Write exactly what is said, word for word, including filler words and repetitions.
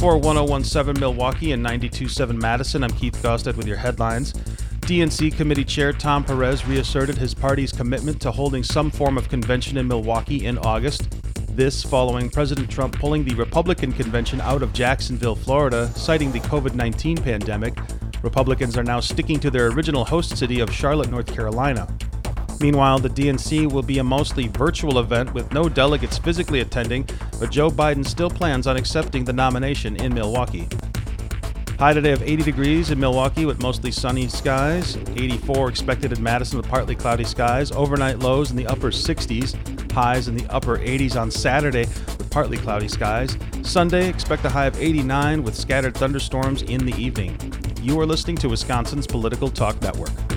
For one oh one point seven Milwaukee and ninety-two point seven Madison, I'm Keith Gostad with your headlines. D N C Committee Chair Tom Perez reasserted his party's commitment to holding some form of convention in Milwaukee in August. This following President Trump pulling the Republican convention out of Jacksonville, Florida, citing the covid nineteen pandemic. Republicans are now sticking to their original host city of Charlotte, North Carolina. Meanwhile, the D N C will be a mostly virtual event with no delegates physically attending, but Joe Biden still plans on accepting the nomination in Milwaukee. High today of eighty degrees in Milwaukee with mostly sunny skies. eighty-four expected in Madison with partly cloudy skies. Overnight lows in the upper sixties. Highs in the upper eighties on Saturday with partly cloudy skies. Sunday, expect a high of eighty-nine with scattered thunderstorms in the evening. You are listening to Wisconsin's Political Talk Network.